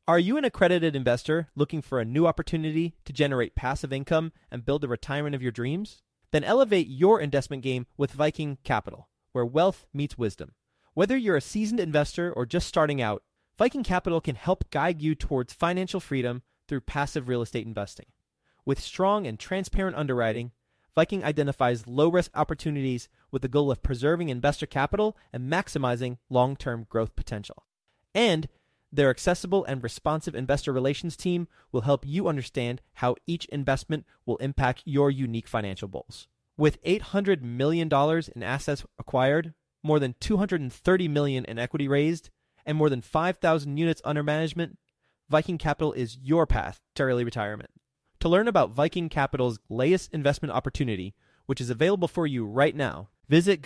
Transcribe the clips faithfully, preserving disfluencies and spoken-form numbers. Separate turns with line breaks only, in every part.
Are you an accredited investor looking for a new opportunity to generate passive income and build the retirement of your dreams? Then elevate your investment game with Viking Capital, where wealth meets wisdom. Whether you're a seasoned investor or just starting out, Viking Capital can help guide you towards financial freedom through passive real estate investing. With strong and transparent underwriting, Viking identifies low-risk opportunities with the goal of preserving investor capital and maximizing long-term growth potential. And their accessible and responsive investor relations team will help you understand how each investment will impact your unique financial goals. With eight hundred million dollars in assets acquired, more than two hundred thirty million dollars in equity raised, and more than five thousand units under management, Viking Capital is your path to early retirement. To learn about Viking Capital's latest investment opportunity, which is available for you right now, visit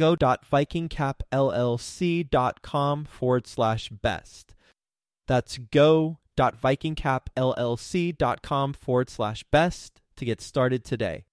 go.vikingcapllc.com forward slash best. That's go.vikingcapllc.com forward slash best to get started today.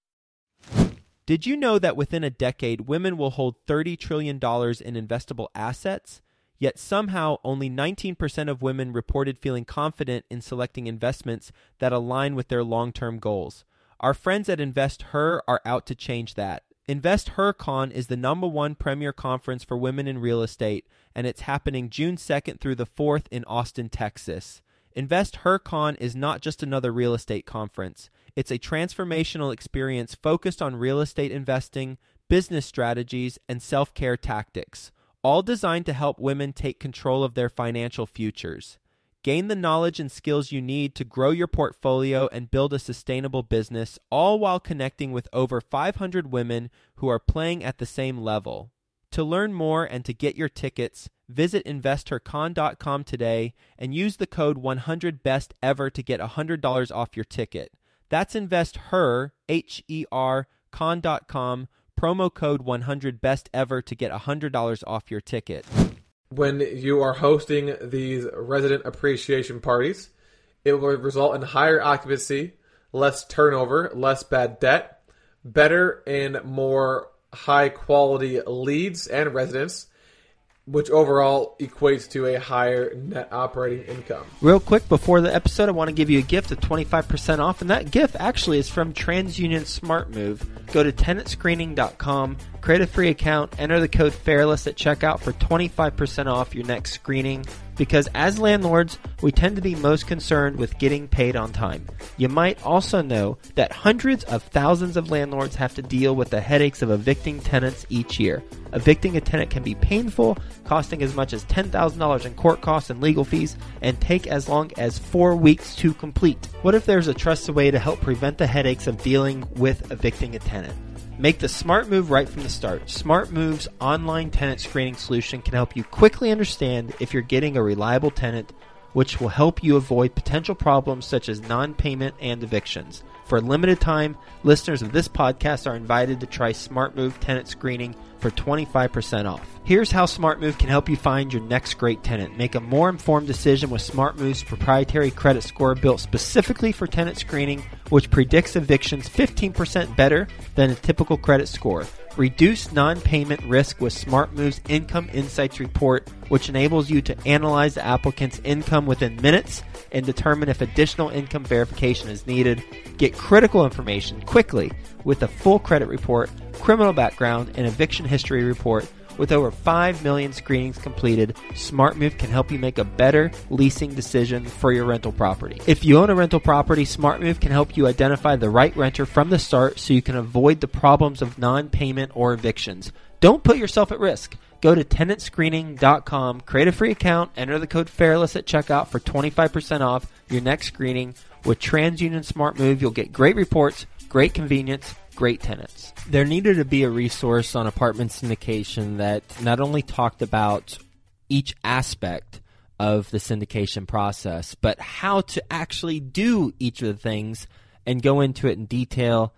Did you know that within a decade, women will hold thirty trillion dollars in investable assets? Yet somehow only nineteen percent of women reported feeling confident in selecting investments that align with their long-term goals. Our friends at InvestHer are out to change that. InvestHerCon is the number one premier conference for women in real estate, and it's happening June second through the fourth in Austin, Texas. InvestHerCon is not just another real estate conference. It's a transformational experience focused on real estate investing, business strategies, and self-care tactics, all designed to help women take control of their financial futures. Gain the knowledge and skills you need to grow your portfolio and build a sustainable business, all while connecting with over five hundred women who are playing at the same level. To learn more and to get your tickets, visit investor con dot com today and use the code one hundred best ever to get one hundred dollars off your ticket. That's InvestHer, H E R, con dot com, promo code one hundred best ever to get one hundred dollars off your ticket.
When you are hosting these resident appreciation parties, it will result in higher occupancy, less turnover, less bad debt, better and more high-quality leads and residents, which overall equates to a higher net operating income.
Real quick, before the episode, I want to give you a gift of twenty-five percent off, and that gift actually is from TransUnion SmartMove. Go to tenant screening dot com, create a free account, enter the code FAIRLESS at checkout for twenty-five percent off your next screening, because as landlords, we tend to be most concerned with getting paid on time. You might also know that hundreds of thousands of landlords have to deal with the headaches of evicting tenants each year. Evicting a tenant can be painful, costing as much as ten thousand dollars in court costs and legal fees, and take as long as four weeks to complete. What if there's a trusted way to help prevent the headaches of dealing with evicting a tenant? Make the smart move right from the start. SmartMove's online tenant screening solution can help you quickly understand if you're getting a reliable tenant, which will help you avoid potential problems such as non-payment and evictions. For a limited time, listeners of this podcast are invited to try SmartMove tenant screening for twenty-five percent off. Here's how SmartMove can help you find your next great tenant. Make a more informed decision with SmartMove's proprietary credit score built specifically for tenant screening, which predicts evictions fifteen percent better than a typical credit score. Reduce non-payment risk with SmartMove's Income Insights report, which enables you to analyze the applicant's income within minutes and determine if additional income verification is needed. Get critical information quickly with a full credit report, criminal background, and eviction history report. With over five million screenings completed, SmartMove can help you make a better leasing decision for your rental property. If you own a rental property, SmartMove can help you identify the right renter from the start so you can avoid the problems of non-payment or evictions. Don't put yourself at risk. Go to tenant screening dot com, create a free account, enter the code FAIRLESS at checkout for twenty-five percent off your next screening. With TransUnion SmartMove, you'll get great reports, great convenience, great tenants.
There needed to be a resource on apartment syndication that not only talked about each aspect of the syndication process, but how to actually do each of the things and go into it in detail.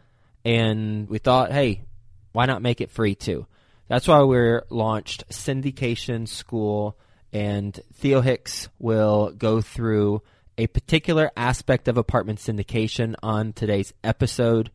And we thought, hey, why not make it free too? That's why we launched Syndication School, and Theo Hicks will go through a particular aspect of apartment syndication on today's episode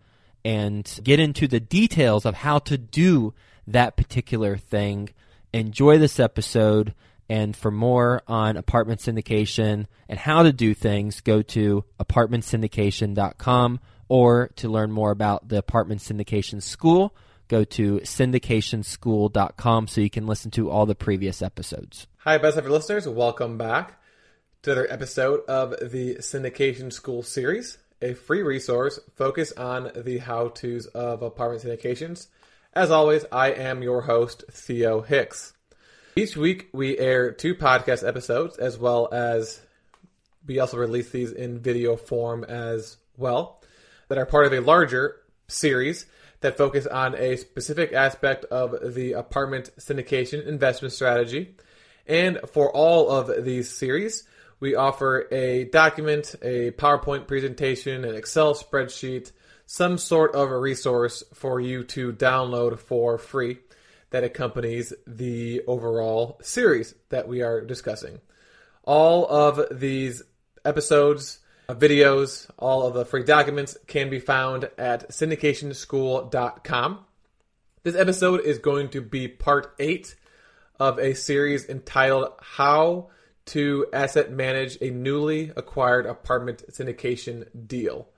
and get into the details of how to do that particular thing. Enjoy this episode,
And for more on apartment syndication and how to do things, go to apartment syndication dot com, or to learn more about the Apartment Syndication School, go to syndication school dot com so you can listen to all the previous episodes.
Hi, Best Ever listeners. Welcome back to another episode of the Syndication School series, a free resource focused on the how-tos of apartment syndications. As always, I am your host, Theo Hicks. Each week, we air two podcast episodes, as well as we also release these in video form as well, that are part of a larger series that focus on a specific aspect of the apartment syndication investment strategy. And for all of these series, we offer a document, a PowerPoint presentation, an Excel spreadsheet, some sort of a resource for you to download for free that accompanies the overall series that we are discussing. All of these episodes, videos, all of the free documents can be found at syndication school dot com. This episode is going to be part eight of a series entitled How to Asset Manage a Newly Acquired Apartment Syndication Deal.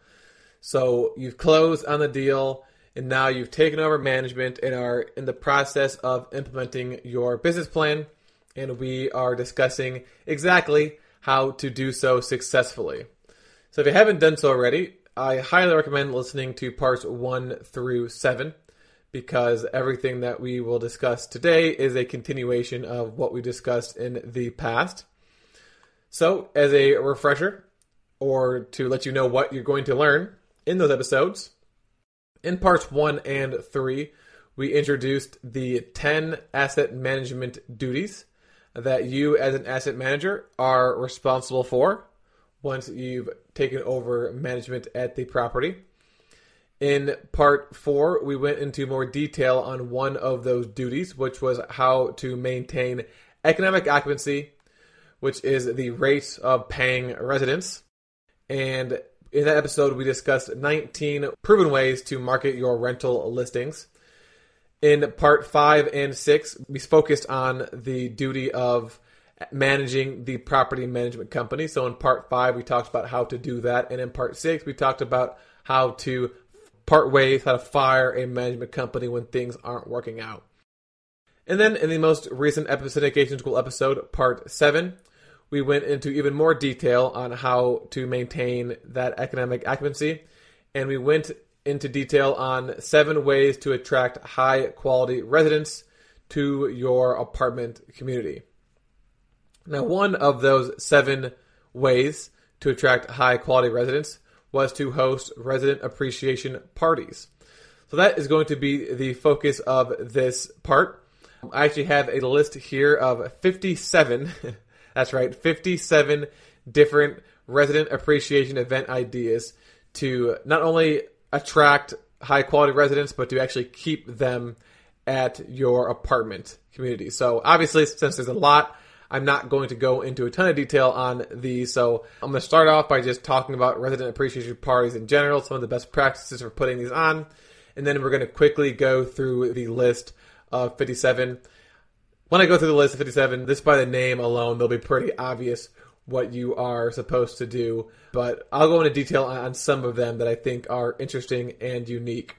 So you've closed on the deal, and now you've taken over management and are in the process of implementing your business plan, and we are discussing exactly how to do so successfully. So if you haven't done so already, I highly recommend listening to parts one through seven, because everything that we will discuss today is a continuation of what we discussed in the past. So as a refresher, or to let you know what you're going to learn in those episodes, in parts one and three, we introduced the ten asset management duties that you as an asset manager are responsible for once you've taken over management at the property. In part four, we went into more detail on one of those duties, which was how to maintain economic occupancy, which is the rate of paying residents. And in that episode, we discussed nineteen proven ways to market your rental listings. In part five and six, we focused on the duty of managing the property management company. So in part five, we talked about how to do that. And in part six, we talked about how to part ways, how to fire a management company when things aren't working out. And then in the most recent episode, Syndication School episode, part seven, we went into even more detail on how to maintain that economic occupancy, and we went into detail on seven ways to attract high-quality residents to your apartment community. Now, one of those seven ways to attract high-quality residents was to host resident appreciation parties. So that is going to be the focus of this part. I actually have a list here of fifty-seven That's right, fifty-seven different resident appreciation event ideas to not only attract high-quality residents, but to actually keep them at your apartment community. So obviously, since there's a lot, I'm not going to go into a ton of detail on these. So I'm going to start off by just talking about resident appreciation parties in general, some of the best practices for putting these on, and then we're going to quickly go through the list of fifty-seven. When I go through the list of fifty-seven, just by the name alone, they'll be pretty obvious what you are supposed to do. But I'll go into detail on some of them that I think are interesting and unique.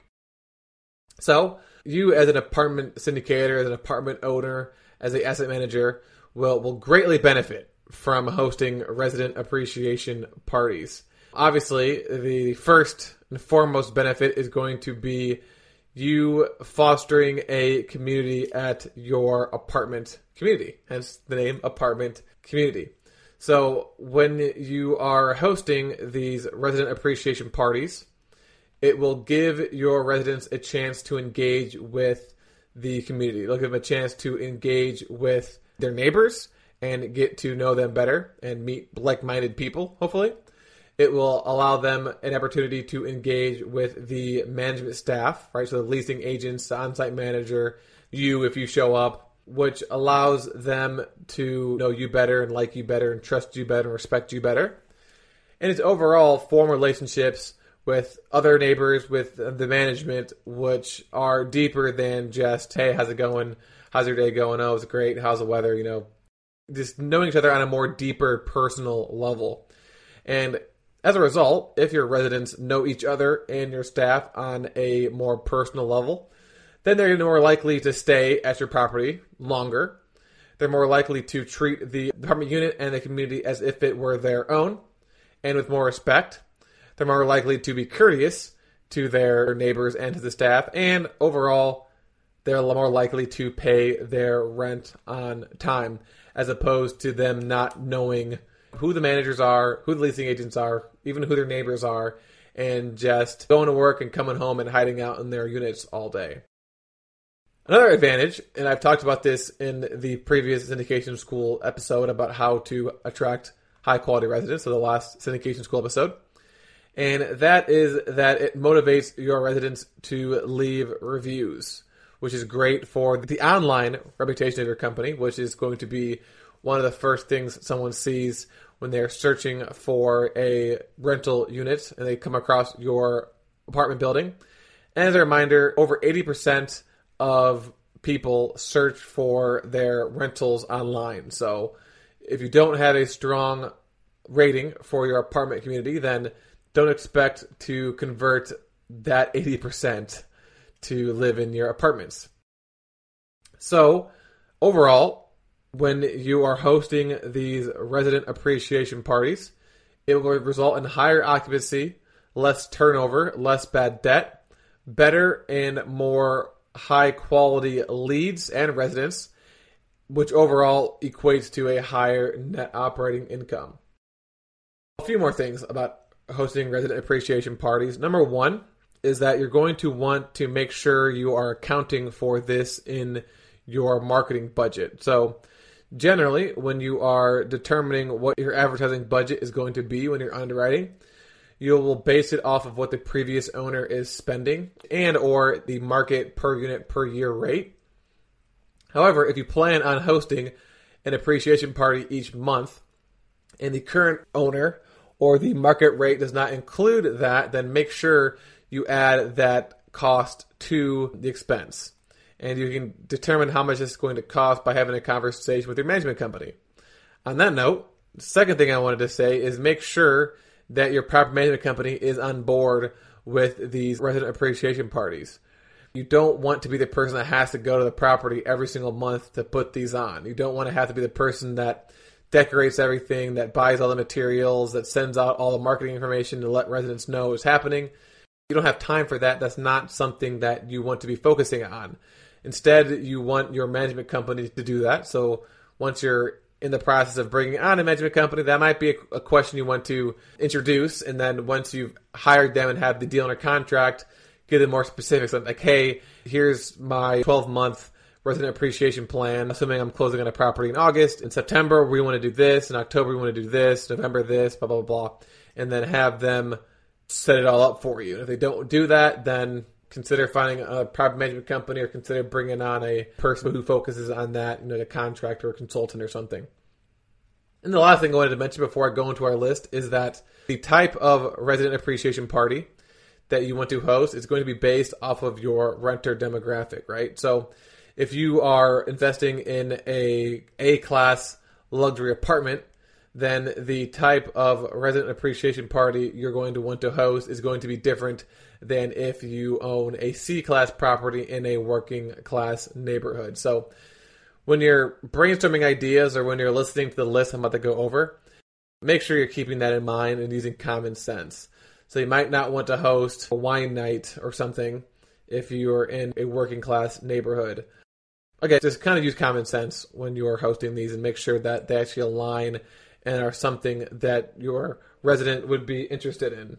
So, you as an apartment syndicator, as an apartment owner, as an asset manager, will, will greatly benefit from hosting resident appreciation parties. Obviously, the first and foremost benefit is going to be you fostering a community at your apartment community, hence the name apartment community. So when you are hosting these resident appreciation parties, it will give your residents a chance to engage with the community. It'll give them a chance to engage with their neighbors and get to know them better and meet like-minded people, hopefully. It will allow them an opportunity to engage with the management staff, right? So the leasing agents, the on-site manager, you if you show up, which allows them to know you better and like you better and trust you better and respect you better. And it's overall form relationships with other neighbors, with the management, which are deeper than just, hey, how's it going? How's your day going? Oh, it's great. How's the weather? You know, just knowing each other on a more deeper personal level. And as a result, if your residents know each other and your staff on a more personal level, then they're more likely to stay at your property longer. They're more likely to treat the apartment unit and the community as if it were their own and with more respect. They're more likely to be courteous to their neighbors and to the staff. And overall, they're more likely to pay their rent on time, as opposed to them not knowing who the managers are, who the leasing agents are, even who their neighbors are, and just going to work and coming home and hiding out in their units all day. Another advantage, and I've talked about this in the previous syndication school episode about how to attract high quality residents, so the last syndication school episode, and that is that it motivates your residents to leave reviews, which is great for the online reputation of your company, which is going to be one of the first things someone sees when they're searching for a rental unit and they come across your apartment building. And as a reminder, over eighty percent of people search for their rentals online. So if you don't have a strong rating for your apartment community, then don't expect to convert that eighty percent to live in your apartments. So overall, when you are hosting these resident appreciation parties, it will result in higher occupancy, less turnover, less bad debt, better and more high-quality leads and residents, which overall equates to a higher net operating income. A few more things about hosting resident appreciation parties. Number one is that you're going to want to make sure you are accounting for this in your marketing budget. So generally, when you are determining what your advertising budget is going to be when you're underwriting, you will base it off of what the previous owner is spending and or the market per unit per year rate. However, if you plan on hosting an appreciation party each month and the current owner or the market rate does not include that, then make sure you add that cost to the expense. And you can determine how much this is going to cost by having a conversation with your management company. On that note, the second thing I wanted to say is make sure that your property management company is on board with these resident appreciation parties. You don't want to be the person that has to go to the property every single month to put these on. You don't want to have to be the person that decorates everything, that buys all the materials, that sends out all the marketing information to let residents know what's happening. You don't have time for that. That's not something that you want to be focusing on. Instead, you want your management company to do that. So once you're in the process of bringing on a management company, that might be a, a question you want to introduce. And then once you've hired them and have the deal under contract, give them more specifics. Like, hey, here's my twelve-month resident appreciation plan. Assuming I'm closing on a property in August. In September, we want to do this. In October, we want to do this. November, this, blah, blah, blah. And then have them set it all up for you. And if they don't do that, then consider finding a property management company or consider bringing on a person who focuses on that, you know, a contractor or consultant or something. And the last thing I wanted to mention before I go into our list is that the type of resident appreciation party that you want to host is going to be based off of your renter demographic, right? So if you are investing in a A-class luxury apartment, then the type of resident appreciation party you're going to want to host is going to be different than if you own a C-class property in a working-class neighborhood. So when you're brainstorming ideas or when you're listening to the list I'm about to go over, make sure you're keeping that in mind and using common sense. So you might not want to host a wine night or something if you're in a working-class neighborhood. Okay, just kind of use common sense when you're hosting these and make sure that they actually align and are something that your resident would be interested in.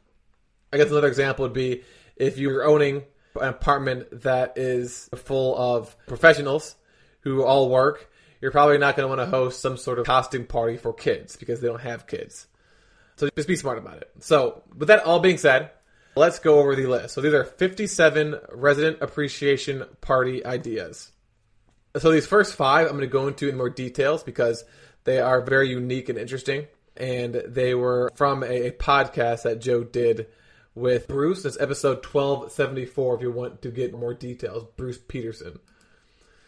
I guess another example would be if you're owning an apartment that is full of professionals who all work, you're probably not going to want to host some sort of costume party for kids because they don't have kids. So just be smart about it. So with that all being said, let's go over the list. So these are fifty-seven resident appreciation party ideas. So these first five I'm going to go into in more details because they are very unique and interesting. And they were from a, a podcast that Joe did with Bruce. That's episode twelve seventy-four if you want to get more details. Bruce Peterson.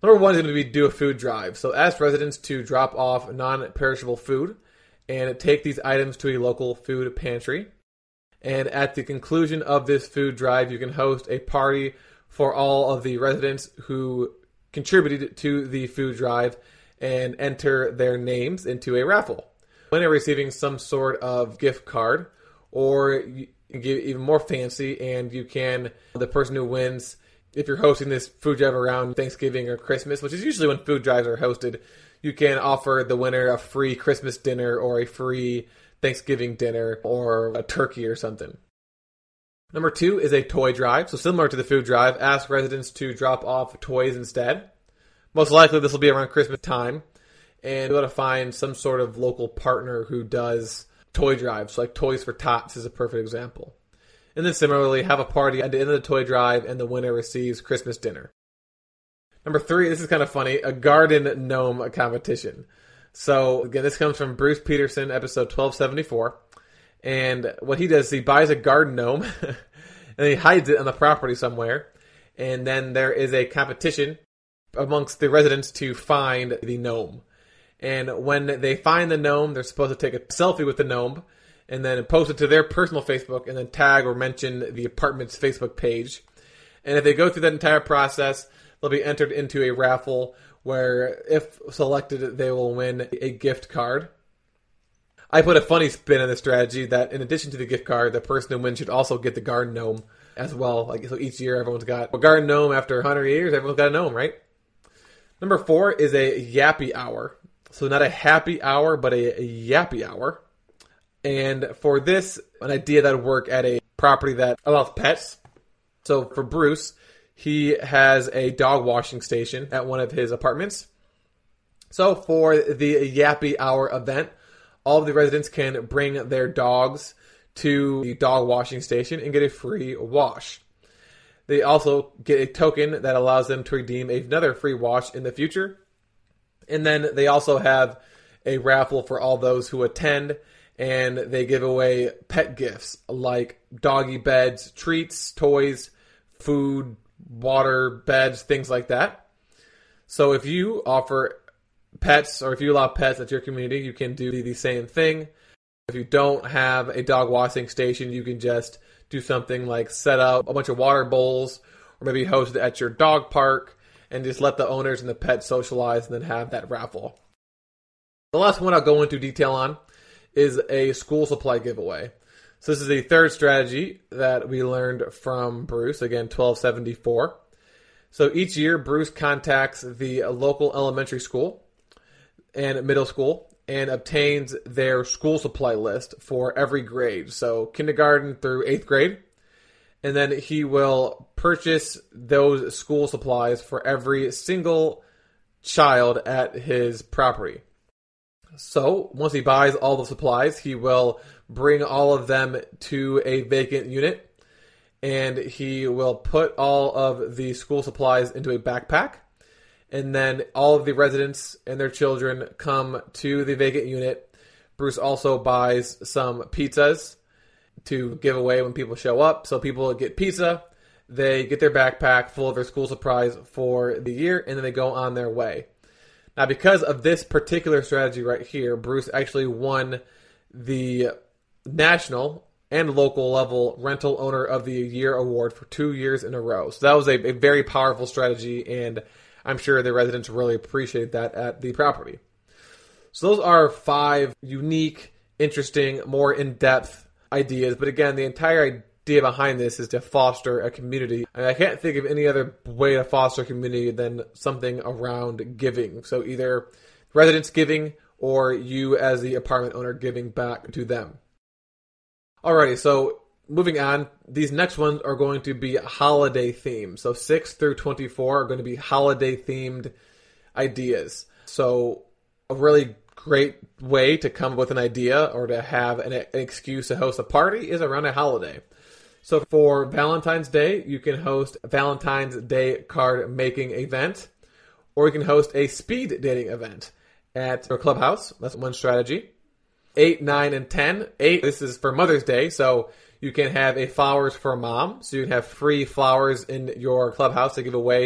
Number one is going to be do a food drive. So ask residents to drop off non-perishable food and take these items to a local food pantry. And at the conclusion of this food drive, you can host a party for all of the residents who contributed to the food drive and enter their names into a raffle. When they're receiving some sort of gift card, or you can get even more fancy, and you can, the person who wins, if you're hosting this food drive around Thanksgiving or Christmas, which is usually when food drives are hosted, you can offer the winner a free Christmas dinner or a free Thanksgiving dinner or a turkey or something. Number two is a toy drive. So similar to the food drive, ask residents to drop off toys instead. Most likely this will be around Christmas time. And you'll have to find some sort of local partner who does toy drives. So like Toys for Tots is a perfect example. And then similarly, have a party at the end of the toy drive and the winner receives Christmas dinner. Number three, this is kind of funny, a garden gnome competition. So again, this comes from Bruce Peterson, episode twelve seventy-four. And what he does is he buys a garden gnome and he hides it on the property somewhere. And then there is a competition amongst the residents to find the gnome. And when they find the gnome, they're supposed to take a selfie with the gnome and then post it to their personal Facebook and then tag or mention the apartment's Facebook page. And if they go through that entire process, they'll be entered into a raffle where, if selected, they will win a gift card. I put a funny spin on the strategy that in addition to the gift card, the person who wins should also get the garden gnome as well. Like, so each year everyone's got a garden gnome. After one hundred years, everyone's got a gnome, right? Number four is a yappy hour. So not a happy hour, but a, a yappy hour. And for this, an idea that would work at a property that allows pets. So for Bruce, he has a dog washing station at one of his apartments. So for the yappy hour event, all of the residents can bring their dogs to the dog washing station and get a free wash. They also get a token that allows them to redeem another free wash in the future. And then they also have a raffle for all those who attend, and they give away pet gifts like doggy beds, treats, toys, food, water, beds, things like that. So if you offer pets, or if you allow pets at your community, you can do the same thing. If you don't have a dog washing station, you can just do something like set up a bunch of water bowls, or maybe host it at your dog park, and just let the owners and the pets socialize and then have that raffle. The last one I'll go into detail on is a school supply giveaway. So this is the third strategy that we learned from Bruce, again, twelve seventy-four. So each year, Bruce contacts the local elementary school and middle school and obtains their school supply list for every grade. So kindergarten through eighth grade. And then he will purchase those school supplies for every single child at his property. So once he buys all the supplies, he will bring all of them to a vacant unit, and he will put all of the school supplies into a backpack. And then all of the residents and their children come to the vacant unit. Bruce also buys some pizzas to give away when people show up. So people get pizza, they get their backpack full of their school supplies for the year, and then they go on their way. Now, because of this particular strategy right here, Bruce actually won the national and local level Rental Owner of the Year award for two years in a row. So that was a, a very powerful strategy, and I'm sure the residents really appreciate that at the property. So those are five unique, interesting, more in-depth ideas. But again, the entire idea behind this is to foster a community. I, mean, I can't think of any other way to foster a community than something around giving. So either residents giving or you as the apartment owner giving back to them. Alrighty, so moving on, these next ones are going to be holiday themed. So six through twenty-four are going to be holiday themed ideas. So a really great way to come up with an idea or to have an, an excuse to host a party is around a holiday. So for Valentine's Day, you can host a Valentine's Day card making event, or you can host a speed dating event at your clubhouse. That's one strategy. Eight, nine, and ten. Eight, this is for Mother's Day, so you can have a flowers for mom. So you can have free flowers in your clubhouse to give away to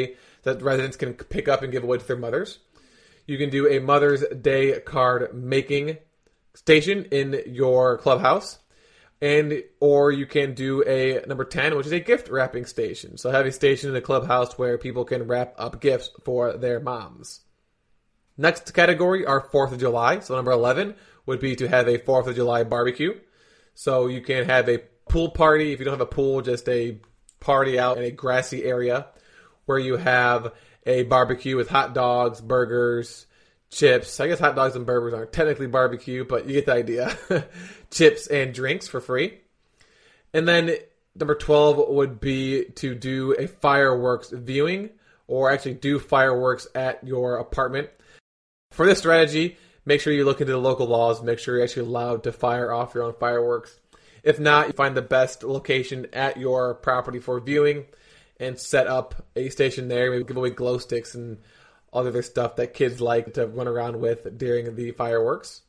that residents can pick up and give away to their mothers. You can do a Mother's Day card making station in your clubhouse. And or you can do a number ten, which is a gift wrapping station. So have a station in the clubhouse where people can wrap up gifts for their moms. Next category are fourth of July. So number eleven would be to have a fourth of July barbecue. So you can have a pool party. If you don't have a pool, just a party out in a grassy area where you have a barbecue with hot dogs, burgers, chips. I guess hot dogs and burgers aren't technically barbecue, but you get the idea. Chips and drinks for free. And then number twelve would be to do a fireworks viewing, or actually do fireworks at your apartment. For this strategy, make sure you look into the local laws. Make sure you're actually allowed to fire off your own fireworks. If not, you find the best location at your property for viewing and set up a station there. Maybe give away glow sticks and all the other stuff that kids like to run around with during the fireworks.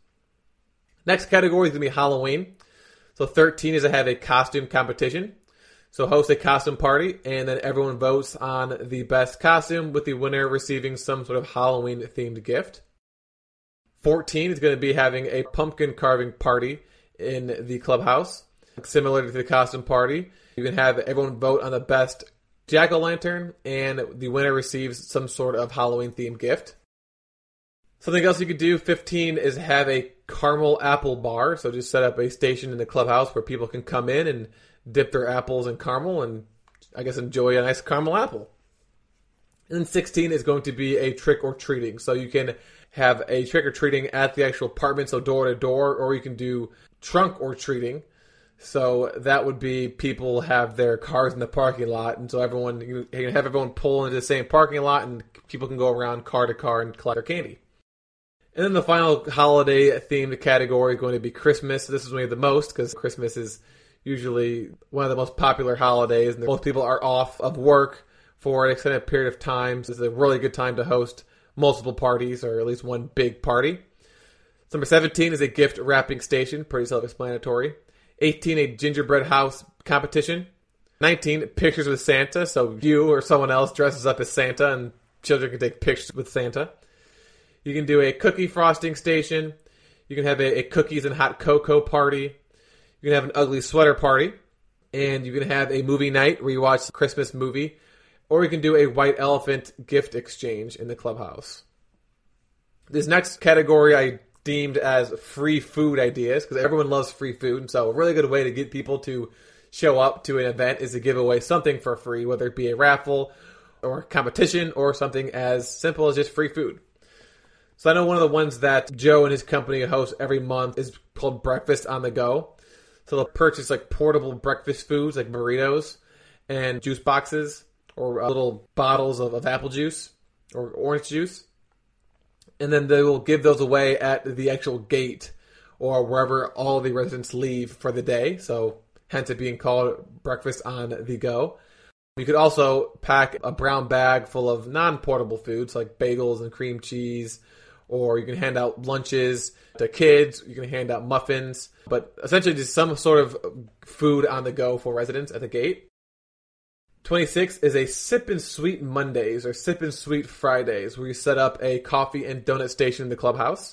Next category is going to be Halloween. So thirteen is to have a costume competition. So host a costume party, and then everyone votes on the best costume, with the winner receiving some sort of Halloween-themed gift. fourteen is going to be having a pumpkin carving party in the clubhouse. Similar to the costume party, you can have everyone vote on the best jack-o'-lantern, and the winner receives some sort of Halloween-themed gift. Something else you could do, fifteen, is have a caramel apple bar. So just set up a station in the clubhouse where people can come in and dip their apples in caramel and, I guess, enjoy a nice caramel apple. And then sixteen is going to be a trick-or-treating. So you can have a trick-or-treating at the actual apartment, so door-to-door, or you can do trunk-or-treating. So that would be people have their cars in the parking lot, and so everyone you can have everyone pull into the same parking lot, and people can go around car to car and collect their candy. And then the final holiday-themed category is going to be Christmas. This is one of the most, because Christmas is usually one of the most popular holidays, and most people are off of work for an extended period of time. So it's a really good time to host multiple parties, or at least one big party. So number seventeen is a gift wrapping station, pretty self-explanatory. eighteen, a gingerbread house competition. nineteen, pictures with Santa. So you or someone else dresses up as Santa and children can take pictures with Santa. You can do a cookie frosting station. You can have a, a cookies and hot cocoa party. You can have an ugly sweater party. And you can have a movie night where you watch a Christmas movie. Or you can do a white elephant gift exchange in the clubhouse. This next category I deemed as free food ideas, because everyone loves free food. And so a really good way to get people to show up to an event is to give away something for free, whether it be a raffle or a competition or something as simple as just free food. So I know one of the ones that Joe and his company host every month is called Breakfast on the Go. So they'll purchase like portable breakfast foods like burritos and juice boxes or little bottles of, of apple juice or orange juice. And then they will give those away at the actual gate or wherever all the residents leave for the day. So hence it being called Breakfast on the Go. You could also pack a brown bag full of non-portable foods like bagels and cream cheese, or you can hand out lunches to kids. You can hand out muffins, but essentially just some sort of food on the go for residents at the gate. twenty-six is a Sip and Sweet Mondays or Sip and Sweet Fridays, where you set up a coffee and donut station in the clubhouse.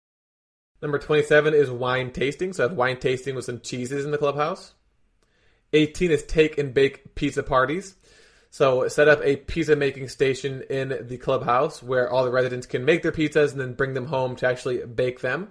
Number twenty-seven is wine tasting, so have wine tasting with some cheeses in the clubhouse. eighteen is take and bake pizza parties. So set up a pizza making station in the clubhouse where all the residents can make their pizzas and then bring them home to actually bake them.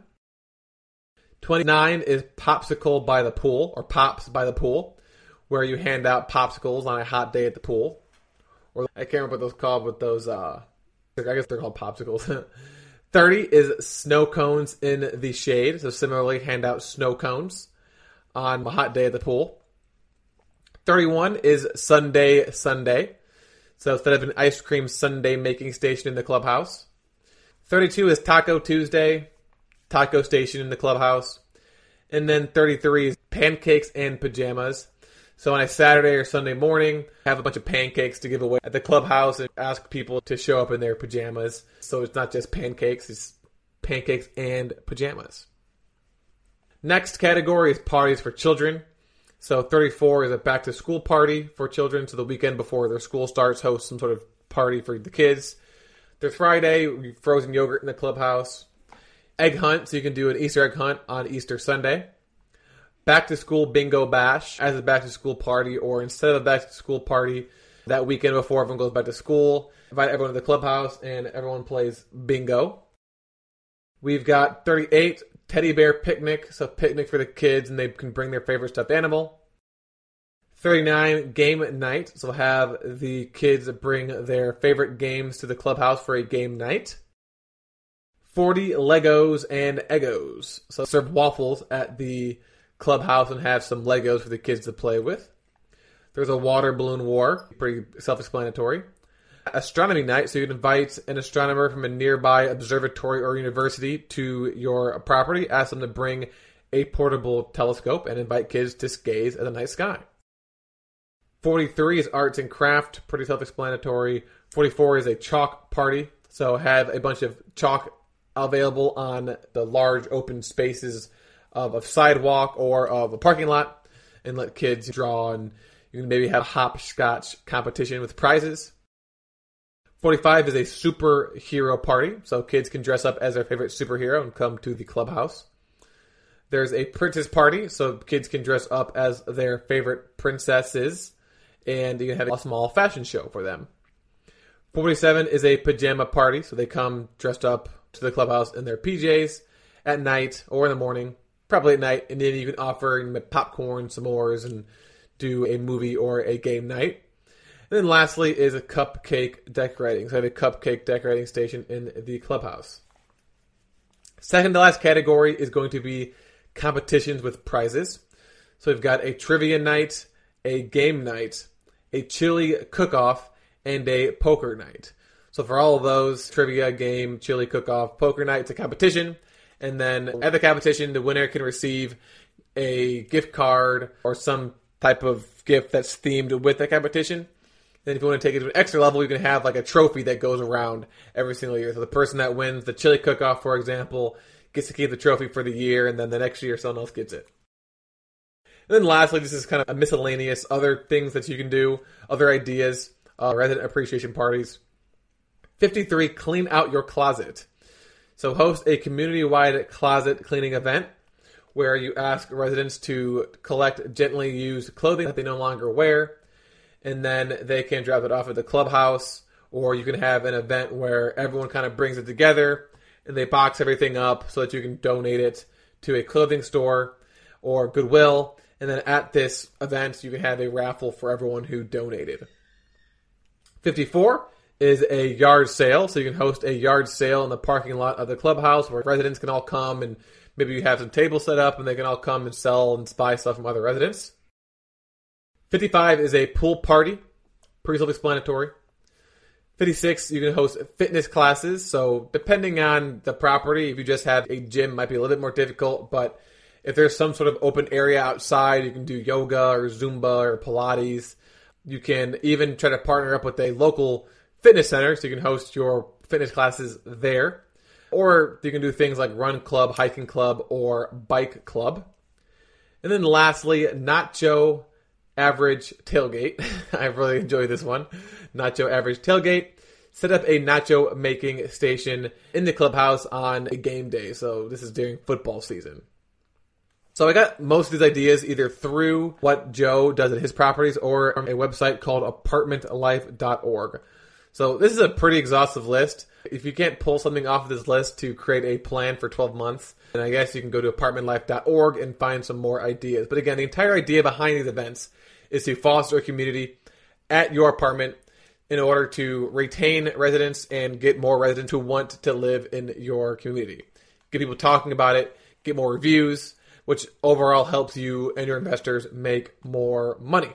twenty-nine is Popsicle by the Pool, or Pops by the Pool, where you hand out popsicles on a hot day at the pool. Or I can't remember what those called, but those, uh, I guess they're called popsicles. thirty is snow cones in the shade. So similarly, hand out snow cones on a hot day at the pool. thirty-one is Sunday Sunday. So instead of an ice cream sundae making station in the clubhouse. thirty-two is Taco Tuesday, taco station in the clubhouse. And then thirty-three is pancakes and pajamas. So on a Saturday or Sunday morning, have a bunch of pancakes to give away at the clubhouse and ask people to show up in their pajamas. So it's not just pancakes, it's pancakes and pajamas. Next category is parties for children. So thirty-four is a back-to-school party for children. So the weekend before their school starts, host some sort of party for the kids. There's Friday, frozen yogurt in the clubhouse. Egg hunt, so you can do an Easter egg hunt on Easter Sunday. Back to school bingo bash as a back to school party, or instead of a back to school party, that weekend before everyone goes back to school, invite everyone to the clubhouse and everyone plays bingo. We've got thirty-eight, teddy bear picnic, so picnic for the kids and they can bring their favorite stuffed animal. thirty-nine, game night, so have the kids bring their favorite games to the clubhouse for a game night. forty, Legos and Eggos, so serve waffles at the clubhouse and have some Legos for the kids to play with. There's a water balloon war, pretty self-explanatory. Astronomy night, so you can invite an astronomer from a nearby observatory or university to your property, ask them to bring a portable telescope, and invite kids to gaze at the night sky. forty-three is arts and craft, pretty self-explanatory. forty-four is a chalk party, so have a bunch of chalk available on the large open spaces of a sidewalk or of a parking lot, and let kids draw, and you can maybe have a hopscotch competition with prizes. forty-five is a superhero party, so kids can dress up as their favorite superhero and come to the clubhouse. There's a princess party, so kids can dress up as their favorite princesses, and you can have a small fashion show for them. forty-seven is a pajama party, so they come dressed up to the clubhouse in their P Js at night or in the morning, probably at night, and then you can offer popcorn, s'mores, and do a movie or a game night. And then lastly is a cupcake decorating. So I have a cupcake decorating station in the clubhouse. Second to last category is going to be competitions with prizes. So we've got a trivia night, a game night, a chili cook-off, and a poker night. So for all of those, trivia, game, chili cook-off, poker night, it's a competition. And then at the competition, the winner can receive a gift card or some type of gift that's themed with the competition. Then if you want to take it to an extra level, you can have like a trophy that goes around every single year. So the person that wins the chili cook-off, for example, gets to keep the trophy for the year, and then the next year someone else gets it. And then lastly, this is kind of a miscellaneous other things that you can do, other ideas, uh, resident appreciation parties. fifty-three, clean out your closet. So host a community-wide closet cleaning event where you ask residents to collect gently used clothing that they no longer wear, and then they can drop it off at the clubhouse, or you can have an event where everyone kind of brings it together and they box everything up so that you can donate it to a clothing store or Goodwill, and then at this event you can have a raffle for everyone who donated. fifty-four is a yard sale, so you can host a yard sale in the parking lot of the clubhouse where residents can all come, and maybe you have some tables set up and they can all come and sell and buy stuff from other residents. fifty-five is a pool party, pretty self-explanatory. fifty-six, you can host fitness classes, so depending on the property, if you just have a gym, it might be a little bit more difficult, but if there's some sort of open area outside, you can do yoga or Zumba or Pilates. You can even try to partner up with a local fitness center, so you can host your fitness classes there. Or you can do things like run club, hiking club, or bike club. And then lastly, Nacho Average Tailgate. I really enjoy this one. Nacho Average Tailgate. Set up a nacho making station in the clubhouse on a game day. So this is during football season. So I got most of these ideas either through what Joe does at his properties or a website called apartment life dot org. So this is a pretty exhaustive list. If you can't pull something off of this list to create a plan for twelve months, then I guess you can go to apartment life dot org and find some more ideas. But again, the entire idea behind these events is to foster a community at your apartment in order to retain residents and get more residents who want to live in your community. Get people talking about it, get more reviews, which overall helps you and your investors make more money.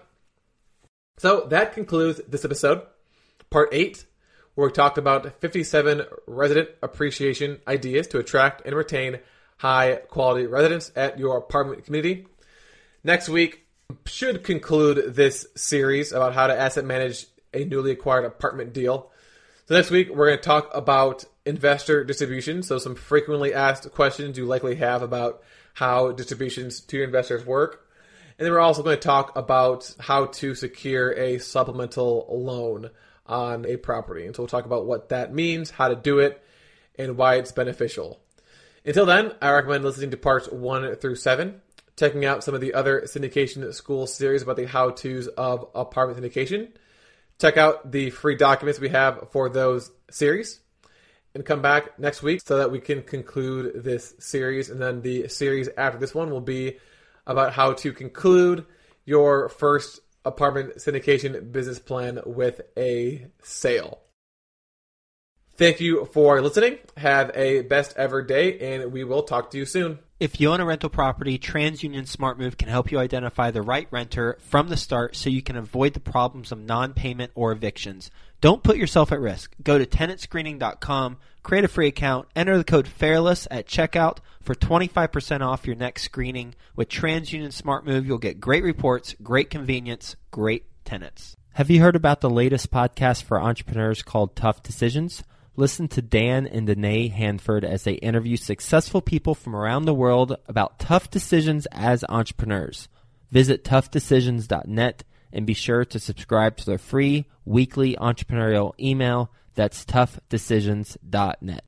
So that concludes this episode. Part eight, where we talked about fifty-seven resident appreciation ideas to attract and retain high-quality residents at your apartment community. Next week should conclude this series about how to asset manage a newly acquired apartment deal. So next week, we're going to talk about investor distribution, so some frequently asked questions you likely have about how distributions to your investors work. And then we're also going to talk about how to secure a supplemental loan on a property. And so we'll talk about what that means, how to do it, and why it's beneficial. Until then, I recommend listening to parts one through seven, checking out some of the other syndication school series about the how-tos of apartment syndication. Check out the free documents we have for those series, and come back next week so that we can conclude this series. And then the series after this one will be about how to conclude your first apartment syndication business plan with a sale. Thank you for listening. Have a best ever day, and we will talk to you soon.
If you own a rental property, TransUnion SmartMove can help you identify the right renter from the start so you can avoid the problems of non-payment or evictions. Don't put yourself at risk. Go to tenant screening dot com, create a free account, enter the code FAIRLESS at checkout for twenty-five percent off your next screening. With TransUnion SmartMove, you'll get great reports, great convenience, great tenants.
Have you heard about the latest podcast for entrepreneurs called Tough Decisions? Listen to Dan and Danae Hanford as they interview successful people from around the world about tough decisions as entrepreneurs. Visit tough decisions dot net and be sure to subscribe to their free weekly entrepreneurial email. That's tough decisions dot net.